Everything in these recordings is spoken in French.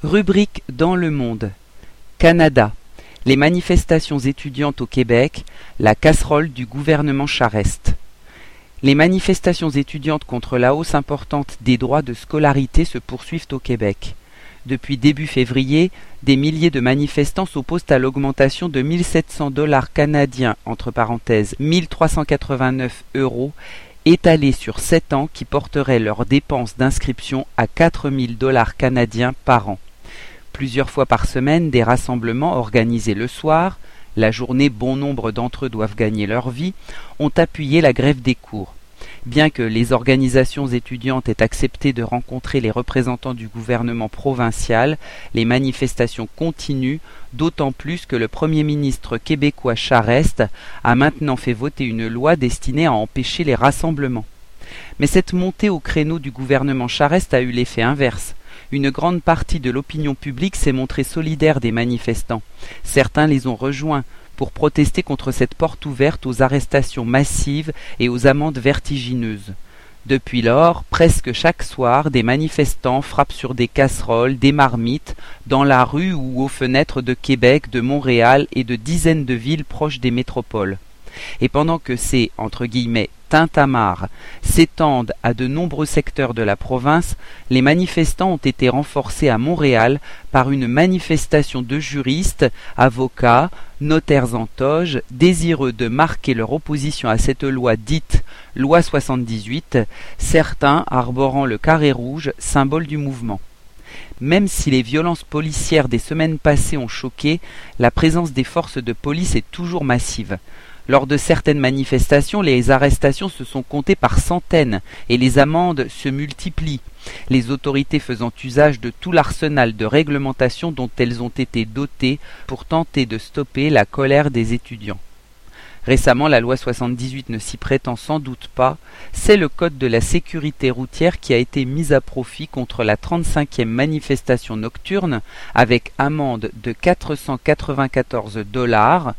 Rubrique dans le monde. Canada. Les manifestations étudiantes au Québec, la casserole du gouvernement Charest. Les manifestations étudiantes contre la hausse importante des droits de scolarité se poursuivent au Québec. Depuis début février, des milliers de manifestants s'opposent à l'augmentation de 1 700 $ canadiens, entre parenthèses 1 389 €, étalée sur 7 ans qui porterait leurs dépenses d'inscription à 4 000 $ canadiens par an. Plusieurs fois par semaine, des rassemblements organisés le soir, la journée bon nombre d'entre eux doivent gagner leur vie, ont appuyé la grève des cours. Bien que les organisations étudiantes aient accepté de rencontrer les représentants du gouvernement provincial, les manifestations continuent, d'autant plus que le Premier ministre québécois Charest a maintenant fait voter une loi destinée à empêcher les rassemblements. Mais cette montée au créneau du gouvernement Charest a eu l'effet inverse. Une grande partie de l'opinion publique s'est montrée solidaire des manifestants. Certains les ont rejoints pour protester contre cette porte ouverte aux arrestations massives et aux amendes vertigineuses. Depuis lors, presque chaque soir, des manifestants frappent sur des casseroles, des marmites, dans la rue ou aux fenêtres de Québec, de Montréal et de dizaines de villes proches des métropoles. Et pendant que ces, entre guillemets, tintamarres s'étendent à de nombreux secteurs de la province, les manifestants ont été renforcés à Montréal par une manifestation de juristes, avocats, notaires en toge, désireux de marquer leur opposition à cette loi dite Loi 78, certains arborant le carré rouge, symbole du mouvement. Même si les violences policières des semaines passées ont choqué, la présence des forces de police est toujours massive. Lors de certaines manifestations, les arrestations se sont comptées par centaines et les amendes se multiplient, les autorités faisant usage de tout l'arsenal de réglementation dont elles ont été dotées pour tenter de stopper la colère des étudiants. Récemment, la loi 78 ne s'y prétend sans doute pas, c'est le code de la sécurité routière qui a été mis à profit contre la 35e manifestation nocturne avec amende de 494 $,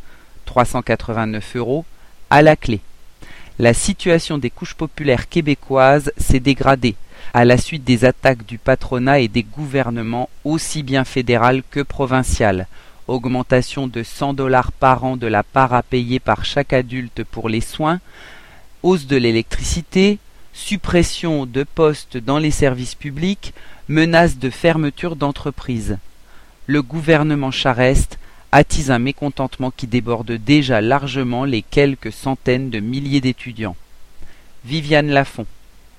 389 € à la clé. La situation des couches populaires québécoises s'est dégradée à la suite des attaques du patronat et des gouvernements aussi bien fédéral que provincial. Augmentation de 100 $ par an de la part à payer par chaque adulte pour les soins, hausse de l'électricité, suppression de postes dans les services publics, menace de fermeture d'entreprises. Le gouvernement Charest attise un mécontentement qui déborde déjà largement les quelques centaines de milliers d'étudiants. Viviane Lafont.